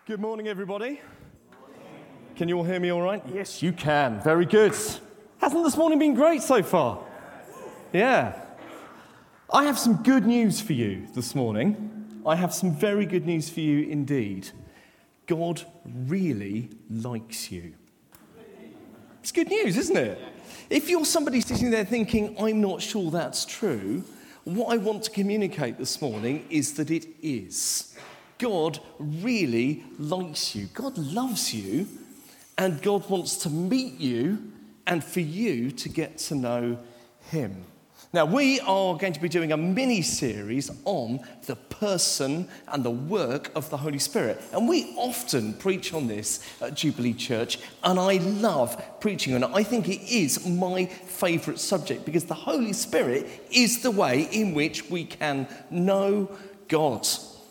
Good morning, everybody. Can you all hear me all right? Yes, you can. Very good. Hasn't this morning been great so far? Yeah. I have some good news for you this morning. I have some very good news for you indeed. God really likes you. It's good news, isn't it? If you're somebody sitting there thinking, I'm not sure that's true, what I want to communicate this morning is that it is. God really likes you. God loves you, and God wants to meet you and for you to get to know him. Now, we are going to be doing a mini-series on the person and the work of the Holy Spirit. And we often preach on this at Jubilee Church, and I love preaching on it. I think it is my favourite subject because the Holy Spirit is the way in which we can know God.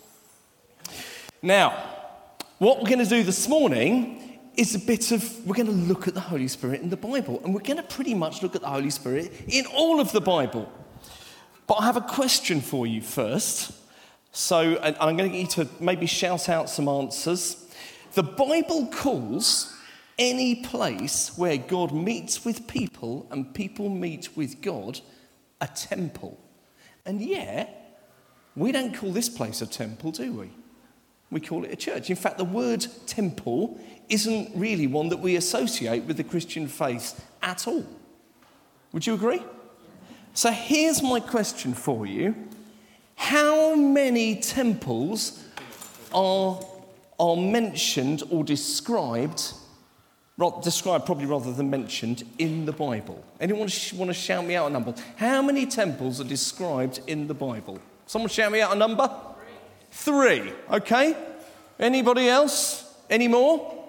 Now, what we're going to do this morning is we're going to look at the Holy Spirit in the Bible. And we're going to pretty much look at the Holy Spirit in all of the Bible. But I have a question for you first. So and I'm going to get you to maybe shout out some answers. The Bible calls any place where God meets with people and people meet with God a temple. And yet, we don't call this place a temple, do we? We call it a church. In fact, the word temple isn't really one that we associate with the Christian faith at all. Would you agree? So here's my question for you. How many temples are mentioned or described probably rather than mentioned in the Bible? Anyone want to shout me out a number? How many temples are described in the Bible? Someone shout me out a number? 3, okay. Anybody else? Any more?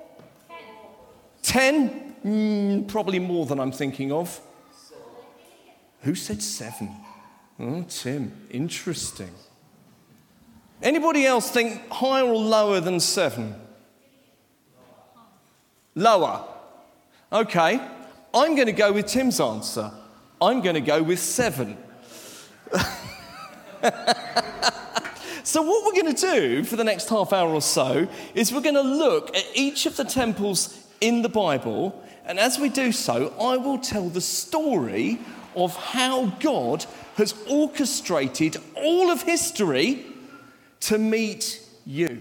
10? Probably more than I'm thinking of. Who said 7? Oh, Tim, interesting. Anybody else think higher or lower than 7? Lower. Okay, I'm going to go with Tim's answer. I'm going to go with 7. So what we're going to do for the next half hour or so is we're going to look at each of the temples in the Bible, and as we do so, I will tell the story of how God has orchestrated all of history to meet you.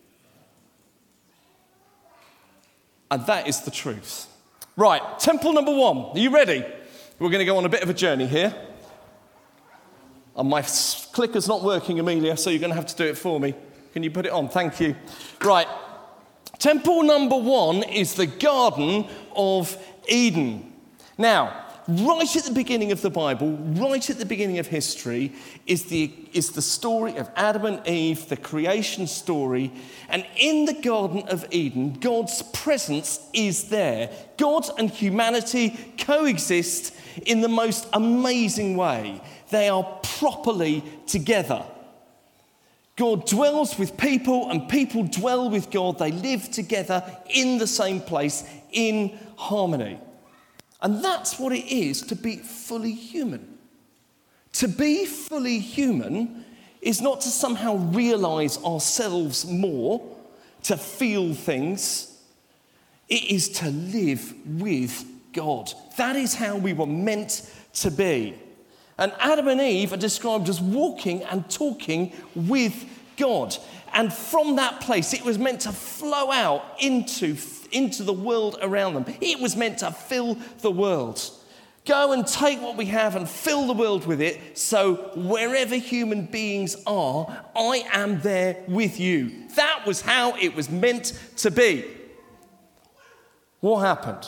And that is the truth. Right, temple number 1. Are you ready? We're going to go on a bit of a journey here. And my clicker's not working, Amelia, so you're going to have to do it for me. Can you put it on? Thank you. Right. Temple number 1 is the Garden of Eden. Now, right at the beginning of the Bible, right at the beginning of history, is the story of Adam and Eve, the creation story. And in the Garden of Eden, God's presence is there. God and humanity coexist in the most amazing way. They are properly together. God dwells with people and people dwell with God. They live together in the same place, in harmony. And that's what it is to be fully human. To be fully human is not to somehow realize ourselves more, to feel things. It is to live with God. That is how we were meant to be. And Adam and Eve are described as walking and talking with God. And from that place, it was meant to flow out into the world around them. It was meant to fill the world. Go and take what we have and fill the world with it. So wherever human beings are, I am there with you. That was how it was meant to be. What happened?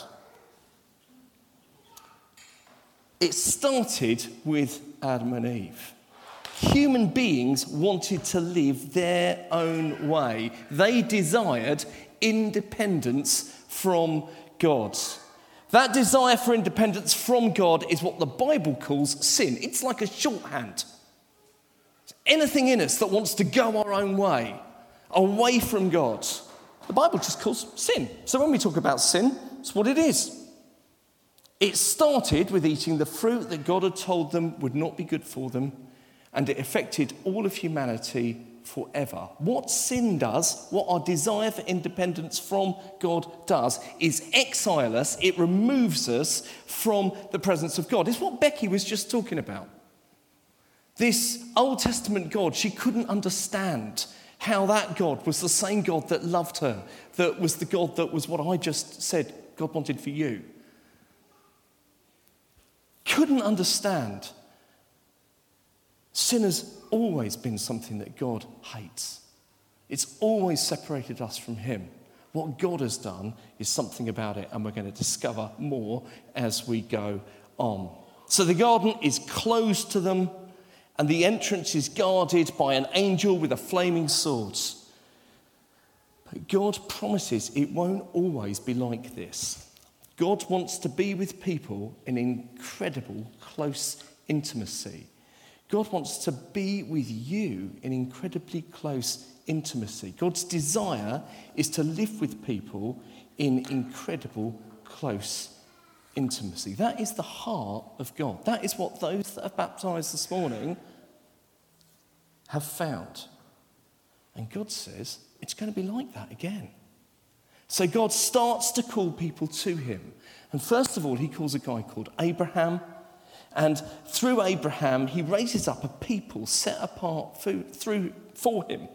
It started with Adam and Eve. Human beings wanted to live their own way. They desired independence from God. That desire for independence from God is what the Bible calls sin. It's like a shorthand. It's anything in us that wants to go our own way, away from God, the Bible just calls sin. So when we talk about sin, it's what it is. It started with eating the fruit that God had told them would not be good for them, and it affected all of humanity forever. What sin does, what our desire for independence from God does, is exile us. It removes us from the presence of God. It's what Becky was just talking about. This Old Testament God, she couldn't understand how that God was the same God that loved her, that was the God that was what I just said God wanted for you. Couldn't understand. Sin has always been something that God hates. It's always separated us from him. What God has done is something about it, and we're going to discover more as we go on. So the garden is closed to them, and the entrance is guarded by an angel with a flaming sword. But God promises it won't always be like this. God wants to be with people in incredible close intimacy. God wants to be with you in incredibly close intimacy. God's desire is to live with people in incredible close intimacy. That is the heart of God. That is what those that are baptised this morning have found. And God says it's going to be like that again. So God starts to call people to him. And first of all, he calls a guy called Abraham. And through Abraham, he raises up a people set apart for him.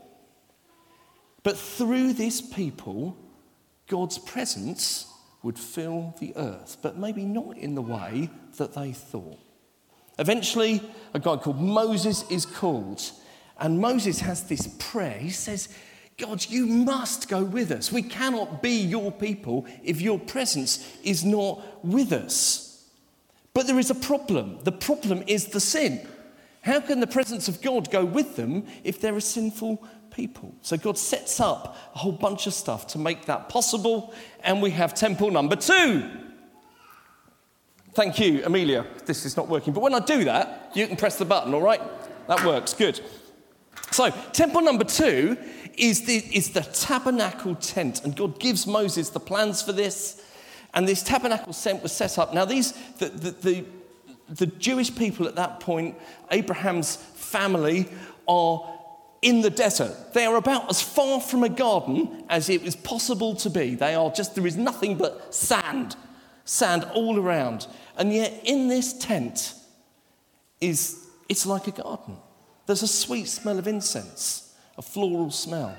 But through this people, God's presence would fill the earth, but maybe not in the way that they thought. Eventually, a guy called Moses is called. And Moses has this prayer. He says, God, you must go with us. We cannot be your people if your presence is not with us. But there is a problem. The problem is the sin. How can the presence of God go with them if they're a sinful people? So God sets up a whole bunch of stuff to make that possible, and we have temple number 2. Thank you, Amelia. This is not working, but when I do that, you can press the button, all right? That works, good. So temple number 2 is the tabernacle tent, and God gives Moses the plans for this. And this tabernacle tent was set up. Now, the Jewish people at that point, Abraham's family, are in the desert. They are about as far from a garden as it is possible to be. There is nothing but sand all around. And yet, in this tent, it's like a garden. There's a sweet smell of incense, a floral smell.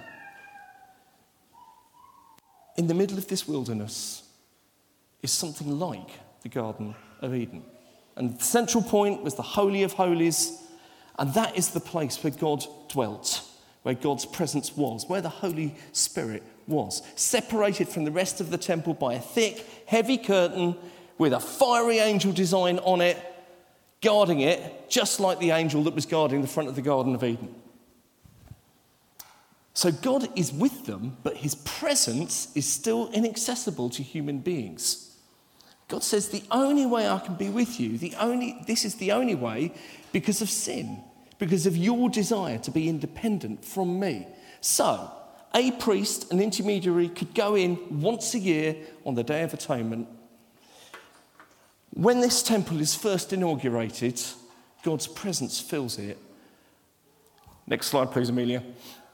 In the middle of this wilderness is something like the Garden of Eden. And the central point was the Holy of Holies, and that is the place where God dwelt, where God's presence was, where the Holy Spirit was, separated from the rest of the temple by a thick, heavy curtain with a fiery angel design on it, guarding it, just like the angel that was guarding the front of the Garden of Eden. So God is with them, but his presence is still inaccessible to human beings. God says, the only way I can be with you, this is the only way because of sin, because of your desire to be independent from me. So, a priest, an intermediary, could go in once a year on the Day of Atonement. When this temple is first inaugurated, God's presence fills it. Next slide, please, Amelia.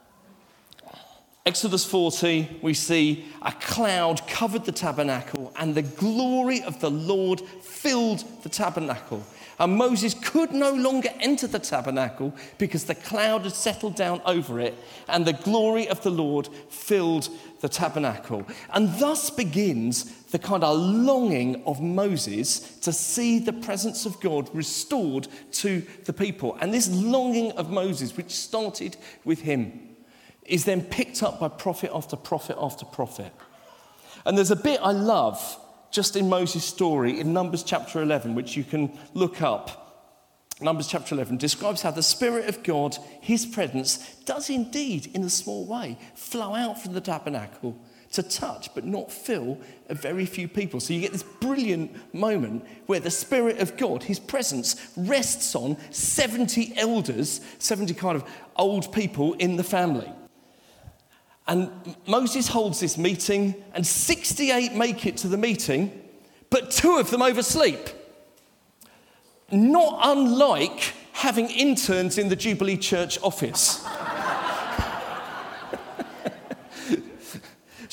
Exodus 40, we see a cloud covered the tabernacle and the glory of the Lord filled the tabernacle. And Moses could no longer enter the tabernacle because the cloud had settled down over it and the glory of the Lord filled the tabernacle. And thus begins the kind of longing of Moses to see the presence of God restored to the people. And this longing of Moses, which started with him, is then picked up by prophet after prophet after prophet. And there's a bit I love just in Moses' story in Numbers chapter 11, which you can look up. Numbers chapter 11 describes how the Spirit of God, his presence, does indeed, in a small way, flow out from the tabernacle to touch but not fill a very few people. So you get this brilliant moment where the Spirit of God, his presence, rests on 70 elders, 70 kind of old people in the family. And Moses holds this meeting, and 68 make it to the meeting, but 2 of them oversleep. Not unlike having interns in the Jubilee Church office.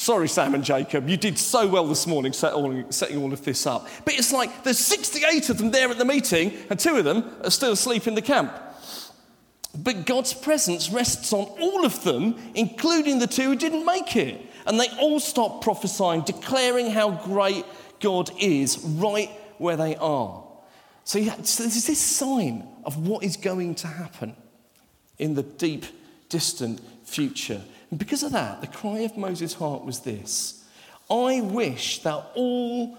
Sorry, Sam and Jacob, you did so well this morning setting all of this up. But it's like there's 68 of them there at the meeting, and 2 of them are still asleep in the camp. But God's presence rests on all of them, including the 2 who didn't make it. And they all stop prophesying, declaring how great God is right where they are. So there's this sign of what is going to happen in the deep, distant future. And because of that, the cry of Moses' heart was this: I wish that all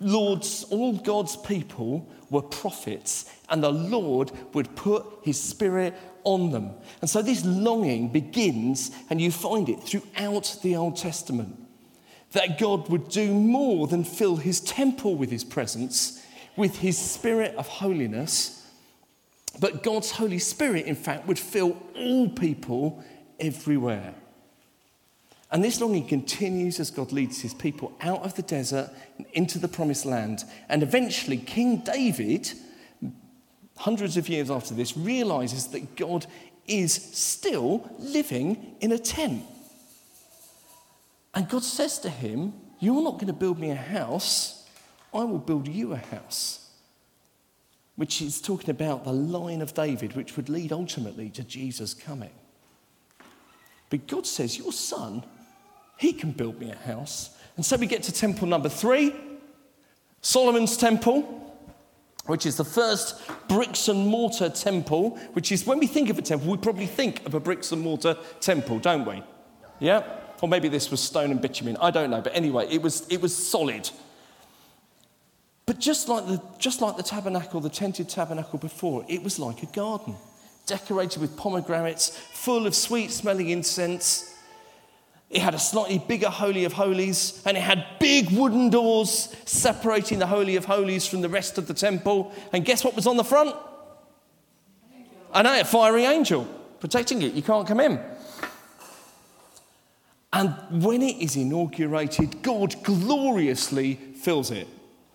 God's people were prophets, and the Lord would put his Spirit on them. And so this longing begins, and you find it throughout the Old Testament, that God would do more than fill his temple with his presence, with his Spirit of holiness, but God's Holy Spirit, in fact, would fill all people everywhere. And this longing continues as God leads his people out of the desert and into the promised land. And eventually, King David, hundreds of years after this, realizes that God is still living in a tent. And God says to him, you're not going to build me a house, I will build you a house. Which is talking about the line of David, which would lead ultimately to Jesus coming. But God says, your son, he can build me a house. And so we get to temple number 3, Solomon's temple, which is the first bricks and mortar temple, which is, when we think of a temple, we probably think of a bricks and mortar temple, don't we? Yeah? Or maybe this was stone and bitumen, I don't know. But anyway, it was solid. But just like the tabernacle, the tented tabernacle before, it was like a garden, decorated with pomegranates, full of sweet-smelling incense. It had a slightly bigger Holy of Holies, and it had big wooden doors separating the Holy of Holies from the rest of the temple. And guess what was on the front? A fiery angel protecting it. You can't come in. And when it is inaugurated, God gloriously fills it.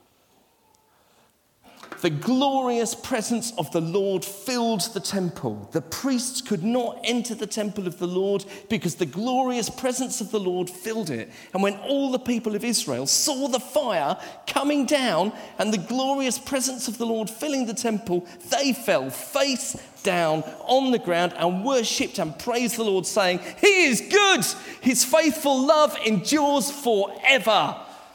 The glorious presence of the Lord filled the temple. The priests could not enter the temple of the Lord because the glorious presence of the Lord filled it. And when all the people of Israel saw the fire coming down and the glorious presence of the Lord filling the temple, they fell face down on the ground and worshipped and praised the Lord, saying, He is good. His faithful love endures forever.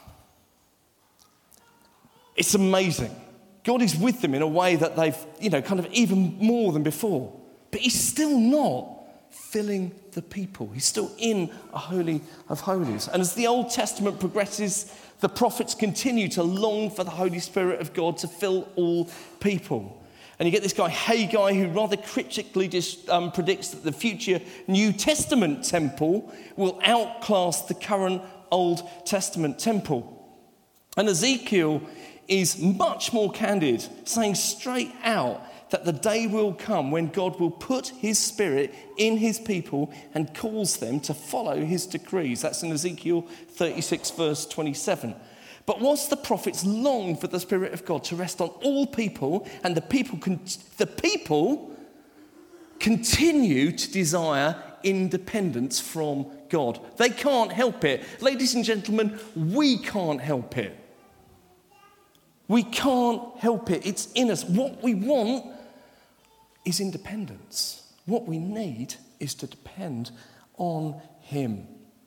It's amazing. God is with them in a way that they've, kind of even more than before. But he's still not filling the people. He's still in a Holy of Holies. And as the Old Testament progresses, the prophets continue to long for the Holy Spirit of God to fill all people. And you get this guy Haggai, who rather cryptically predicts that the future New Testament temple will outclass the current Old Testament temple. And Ezekiel is much more candid, saying straight out that the day will come when God will put his Spirit in his people and calls them to follow his decrees. That's in Ezekiel 36, verse 27. But whilst the prophets long for the Spirit of God to rest on all people, and the people continue to desire independence from God. They can't help it. Ladies and gentlemen, we can't help it. We can't help it. It's in us. What we want is independence. What we need is to depend on him.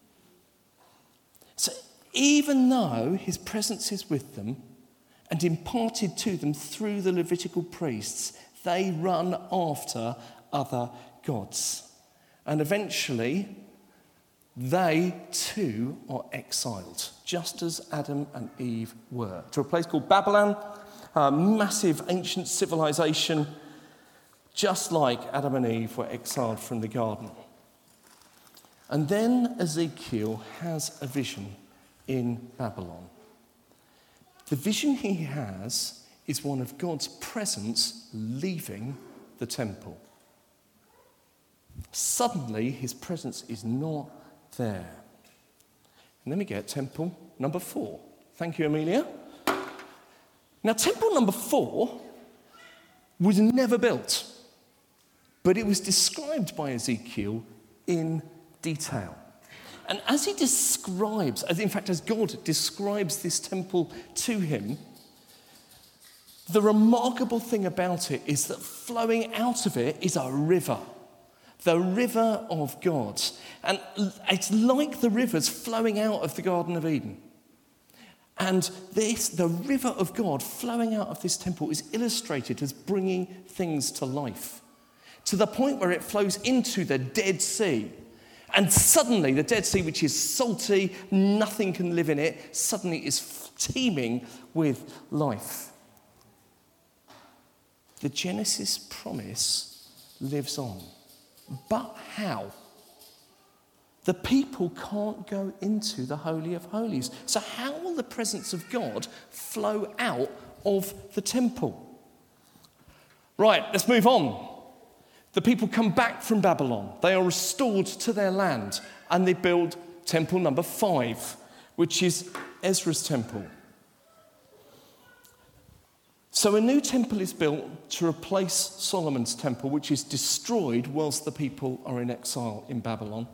So even though his presence is with them and imparted to them through the Levitical priests, they run after other gods. And eventually, they too are exiled, just as Adam and Eve were, to a place called Babylon, a massive ancient civilization, just like Adam and Eve were exiled from the garden. And then Ezekiel has a vision in Babylon. The vision he has is one of God's presence leaving the temple. Suddenly, his presence is not there. And then we get temple number 4. Thank you, Amelia. Now, temple number 4 was never built, but it was described by Ezekiel in detail. And as he describes, as God describes this temple to him, the remarkable thing about it is that flowing out of it is a river. The river of God. And it's like the rivers flowing out of the Garden of Eden. And the river of God flowing out of this temple is illustrated as bringing things to life, to the point where it flows into the Dead Sea. And suddenly the Dead Sea, which is salty, nothing can live in it, suddenly is teeming with life. The Genesis promise lives on. But how? The people can't go into the Holy of Holies. So how will the presence of God flow out of the temple? Right, let's move on. The people come back from Babylon. They are restored to their land, and they build temple number 5, which is Ezra's temple. So a new temple is built to replace Solomon's temple, which is destroyed whilst the people are in exile in Babylon.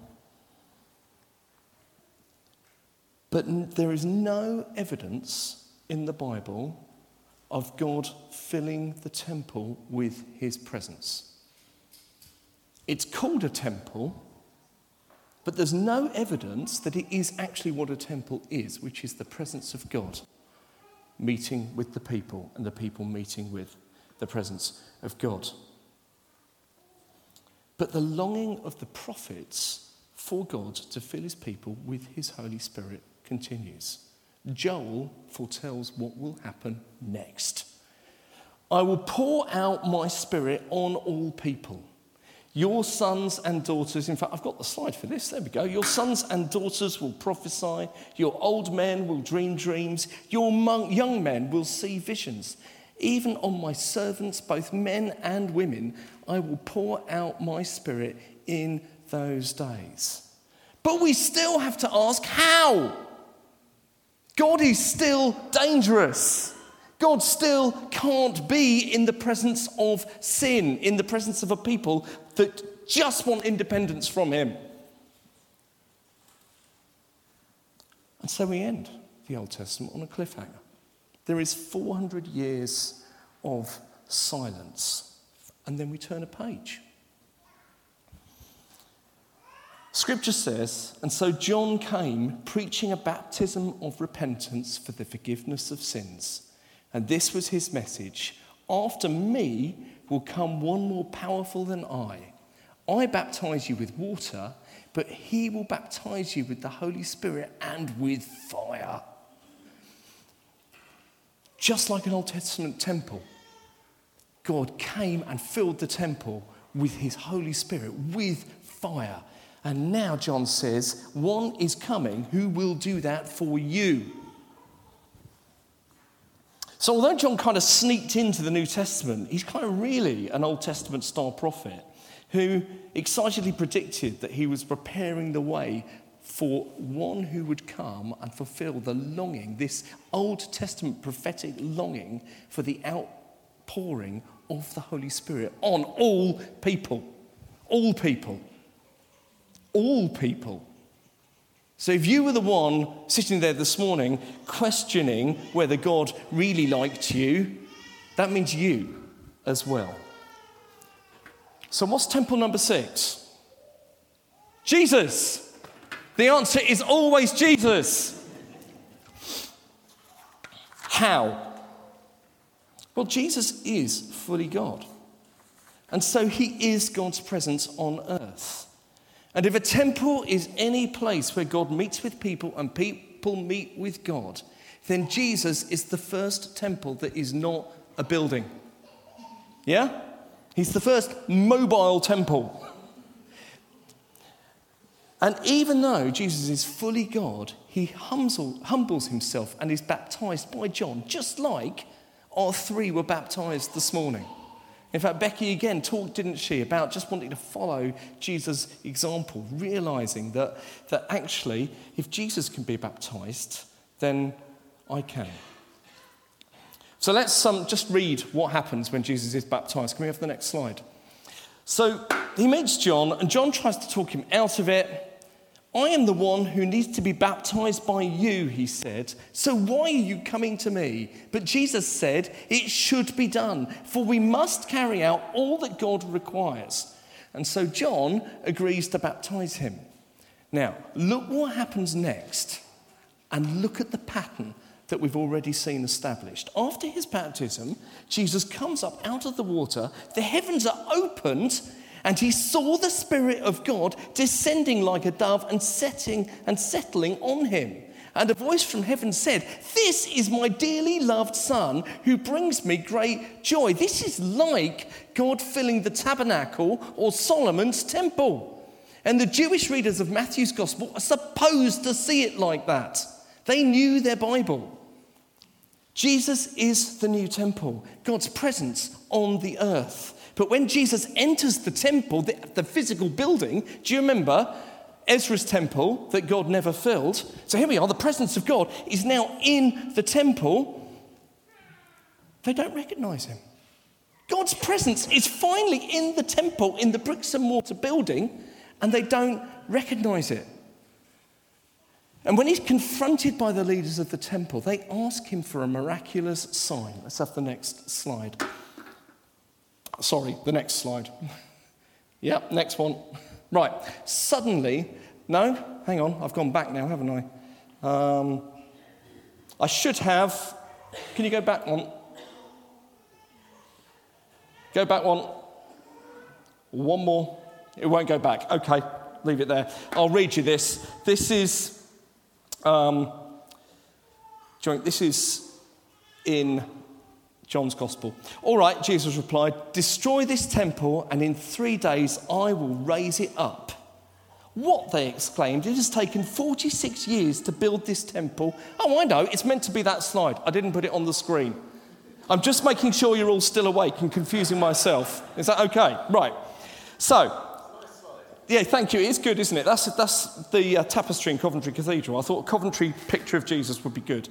But there is no evidence in the Bible of God filling the temple with his presence. It's called a temple, but there's no evidence that it is actually what a temple is, which is the presence of God meeting with the people and the people meeting with the presence of God. But the longing of the prophets for God to fill his people with his Holy Spirit continues. Joel foretells what will happen next. I will pour out my Spirit on all people. Your sons and daughters, in fact, I've got the slide for this, there we go. Your sons and daughters will prophesy, your old men will dream dreams, your young men will see visions. Even on my servants, both men and women, I will pour out my Spirit in those days. But we still have to ask, how? God is still dangerous. God still can't be in the presence of sin, in the presence of a people that just want independence from him. And so we end the Old Testament on a cliffhanger. There is 400 years of silence, and then we turn a page. Scripture says, and so John came preaching a baptism of repentance for the forgiveness of sins. And this was his message. After me will come one more powerful than I. I baptize you with water, but he will baptize you with the Holy Spirit and with fire. Just like an Old Testament temple, God came and filled the temple with his Holy Spirit, with fire. And now John says, one is coming who will do that for you. So although John kind of sneaked into the New Testament, he's kind of really an Old Testament style prophet who excitedly predicted that he was preparing the way for one who would come and fulfill the longing, this Old Testament prophetic longing for the outpouring of the Holy Spirit on all people. All people. All people. So if you were the one sitting there this morning questioning whether God really liked you, that means you as well. So what's temple number 6? Jesus. The answer is always Jesus. How? Well, Jesus is fully God. And so he is God's presence on earth. And if a temple is any place where God meets with people and people meet with God, then Jesus is the first temple that is not a building. Yeah? He's the first mobile temple. And even though Jesus is fully God, he humbles himself and is baptized by John, just like our 3 were baptized this morning. In fact, Becky again talked, didn't she, about just wanting to follow Jesus' example, realizing that actually, if Jesus can be baptized, then I can. So let's just read what happens when Jesus is baptized. Can we have the next slide? So he meets John, and John tries to talk him out of it. I am the one who needs to be baptized by you, he said. So why are you coming to me? But Jesus said, it should be done, for we must carry out all that God requires. And so John agrees to baptize him. Now, look what happens next, and look at the pattern that we've already seen established. After his baptism, Jesus comes up out of the water, the heavens are opened, and he saw the Spirit of God descending like a dove and settling on him. And a voice from heaven said, this is my dearly loved Son who brings me great joy. This is like God filling the tabernacle or Solomon's temple. And the Jewish readers of Matthew's Gospel are supposed to see it like that. They knew their Bible. Jesus is the new temple, God's presence on the earth. But when Jesus enters the temple, the physical building, do you remember Ezra's temple that God never filled? So here we are, the presence of God is now in the temple. They don't recognize him. God's presence is finally in the temple, in the bricks and mortar building, and they don't recognize it. And when he's confronted by the leaders of the temple, they ask him for a miraculous sign. Let's have the next slide. Sorry, the next slide. Yep, next one. Right, suddenly, no, hang on, I've gone back now, haven't I? I should have, can you go back one? Go back one. One more. It won't go back. Okay, leave it there. I'll read you this. This is in John's Gospel. All right, Jesus replied, destroy this temple and in 3 days I will raise it up. What, they exclaimed, it has taken 46 years to build this temple. Oh, I know, it's meant to be that slide. I didn't put it on the screen. I'm just making sure you're all still awake and confusing myself. Is that okay? Right. So, yeah, thank you. It's good, isn't it? That's the tapestry in Coventry Cathedral. I thought a Coventry picture of Jesus would be good.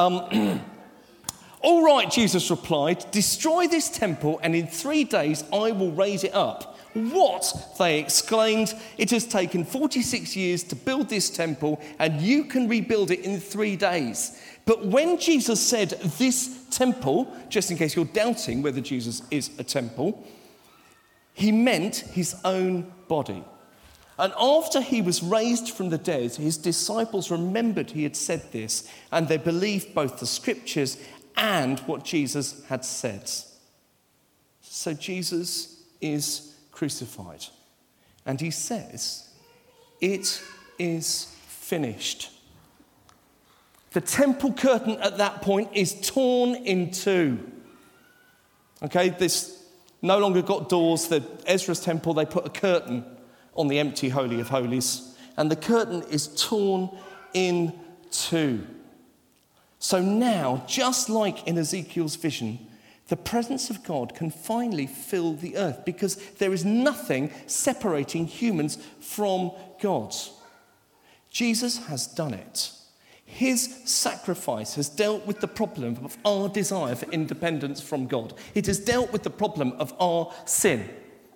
All right, Jesus replied, destroy this temple and in 3 days I will raise it up. What? They exclaimed. It has taken 46 years to build this temple and you can rebuild it in 3 days. But when Jesus said this temple, just in case you're doubting whether Jesus is a temple, he meant his own body. And after he was raised from the dead, his disciples remembered he had said this, and they believed both the scriptures and what Jesus had said. So Jesus is crucified. And he says, it is finished. The temple curtain at that point is torn in two. Okay, this no longer got doors. The Ezra's temple, they put a curtain on the empty Holy of Holies. And the curtain is torn in two. So now, just like in Ezekiel's vision, the presence of God can finally fill the earth because there is nothing separating humans from God. Jesus has done it. His sacrifice has dealt with the problem of our desire for independence from God. It has dealt with the problem of our sin.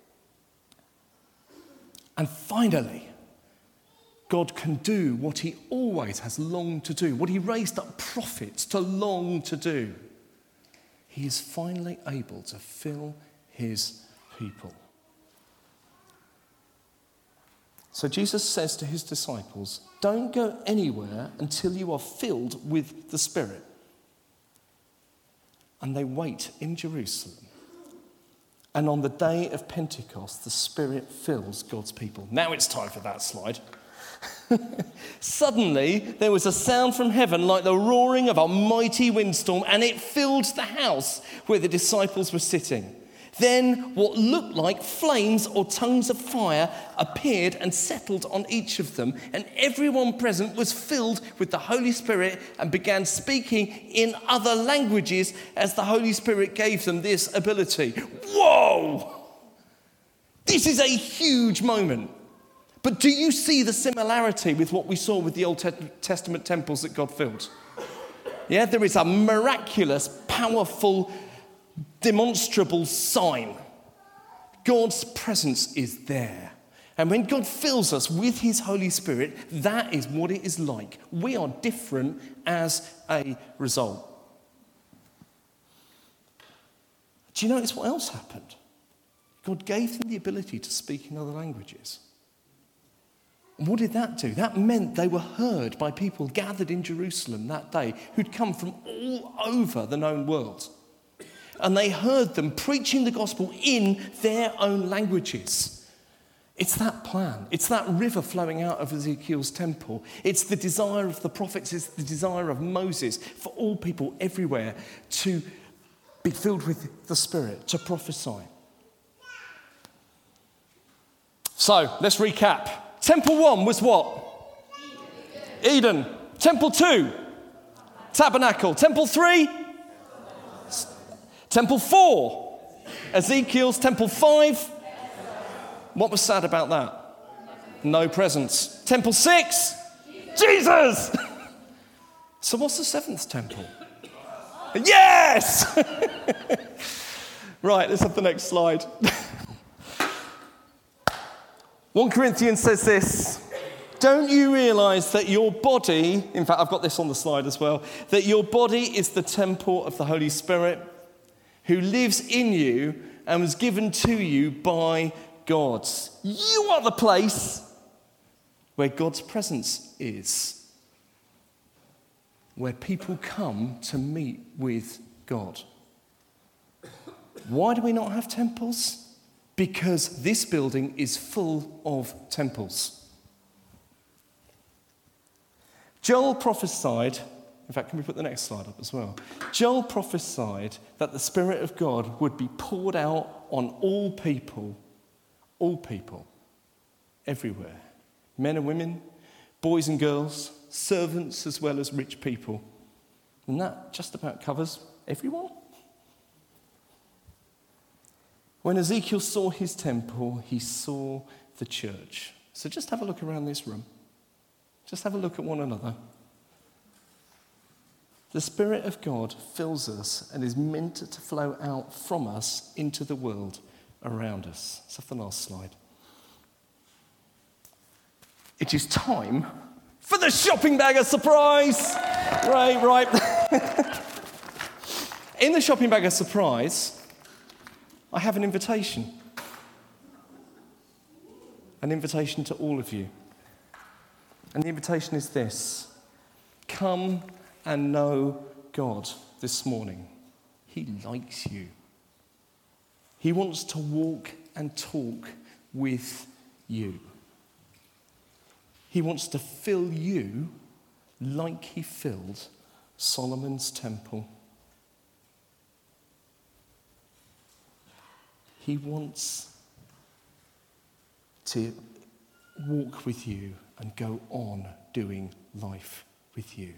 And finally, God can do what he always has longed to do, what he raised up prophets to long to do. He is finally able to fill his people. So Jesus says to his disciples, don't go anywhere until you are filled with the Spirit. And they wait in Jerusalem. And on the day of Pentecost, the Spirit fills God's people. Now it's time for that slide. Suddenly, there was a sound from heaven like the roaring of a mighty windstorm, and it filled the house where the disciples were sitting. Then what looked like flames or tongues of fire appeared and settled on each of them, and everyone present was filled with the Holy Spirit and began speaking in other languages as the Holy Spirit gave them this ability. Whoa! This is a huge moment. But do you see the similarity with what we saw with the Old Testament temples that God filled? Yeah, there is a miraculous, powerful, demonstrable sign. God's presence is there. And when God fills us with his Holy Spirit, that is what it is like. We are different as a result. Do you notice what else happened? God gave them the ability to speak in other languages. And what did that do? That meant they were heard by people gathered in Jerusalem that day who'd come from all over the known world. And they heard them preaching the gospel in their own languages. It's that plan. It's that river flowing out of Ezekiel's temple. It's the desire of the prophets. It's the desire of Moses for all people everywhere to be filled with the Spirit, to prophesy. So, let's recap. Temple 1 was what? Eden. Temple 2? Tabernacle. Temple 3? Temple 4? Ezekiel's. Temple 5? What was sad about that? No presents. Temple 6? Jesus! So what's the 7th temple? Yes! Right, let's have the next slide. 1 Corinthians says this: don't you realize that your body, in fact, I've got this on the slide as well, that your body is the temple of the Holy Spirit who lives in you and was given to you by God. You are the place where God's presence is, where people come to meet with God. Why do we not have temples? Because this building is full of temples. Joel prophesied, in fact, can we put the next slide up as well? Joel prophesied that the Spirit of God would be poured out on all people, everywhere. Men and women, boys and girls, servants as well as rich people. And that just about covers everyone. When Ezekiel saw his temple, he saw the church. So just have a look around this room. Just have a look at one another. The Spirit of God fills us and is meant to flow out from us into the world around us. Let's have the last slide. It is time for the shopping bagger surprise. Right. In the shopping bagger surprise, I have an invitation. An invitation to all of you. And the invitation is this: come and know God this morning. He likes you. He wants to walk and talk with you. He wants to fill you like he filled Solomon's temple. He wants to walk with you and go on doing life with you.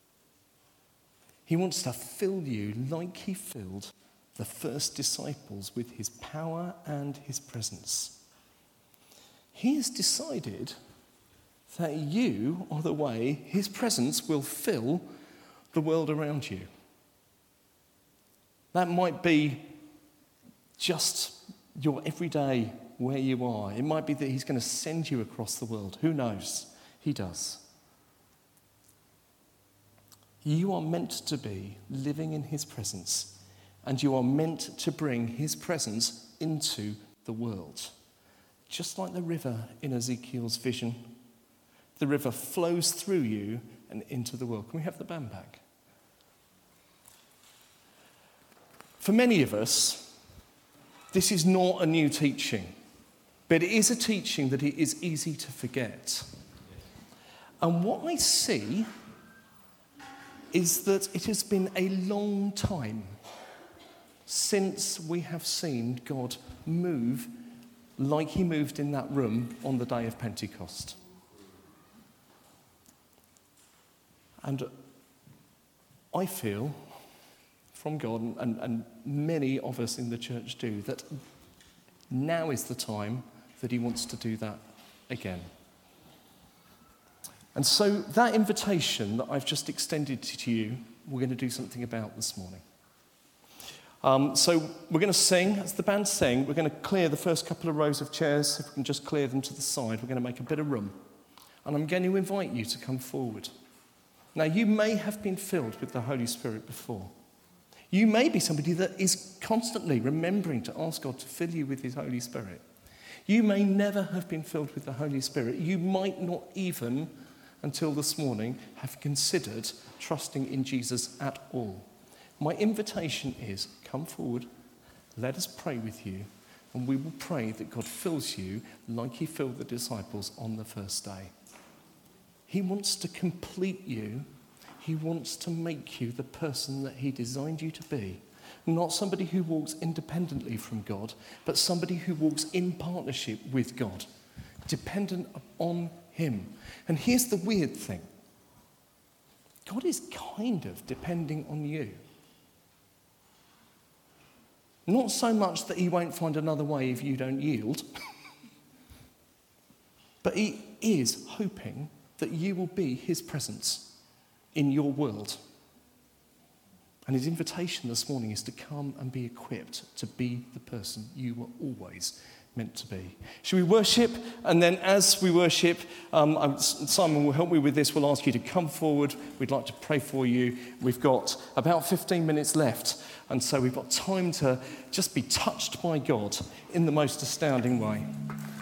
He wants to fill you like he filled the first disciples with his power and his presence. He has decided that you are the way his presence will fill the world around you. That might be just your everyday where you are. It might be that he's going to send you across the world. Who knows? He does. You are meant to be living in his presence, and you are meant to bring his presence into the world. Just like the river in Ezekiel's vision, the river flows through you and into the world. Can we have the band back? For many of us, this is not a new teaching, but it is a teaching that it is easy to forget. And what I see is that it has been a long time since we have seen God move like he moved in that room on the day of Pentecost. And I feel from God, and many of us in the church do, that now is the time that he wants to do that again. And so that invitation that I've just extended to you, we're going to do something about this morning. So we're going to sing. As the band sing, we're going to clear the first couple of rows of chairs. If we can just clear them to the side, we're going to make a bit of room. And I'm going to invite you to come forward. Now, you may have been filled with the Holy Spirit before. You may be somebody that is constantly remembering to ask God to fill you with his Holy Spirit. You may never have been filled with the Holy Spirit. You might not even, until this morning, have considered trusting in Jesus at all. My invitation is, come forward, let us pray with you, and we will pray that God fills you like he filled the disciples on the first day. He wants to complete you. He wants to make you the person that he designed you to be. Not somebody who walks independently from God, but somebody who walks in partnership with God, dependent on him. And here's the weird thing. God is kind of depending on you. Not so much that he won't find another way if you don't yield, but he is hoping that you will be his presence in your world. And his invitation this morning is to come and be equipped to be the person you were always meant to be. Shall we worship? And then as we worship, Simon will help me with this. We'll ask you to come forward. We'd like to pray for you. We've got about 15 minutes left. And so we've got time to just be touched by God in the most astounding way.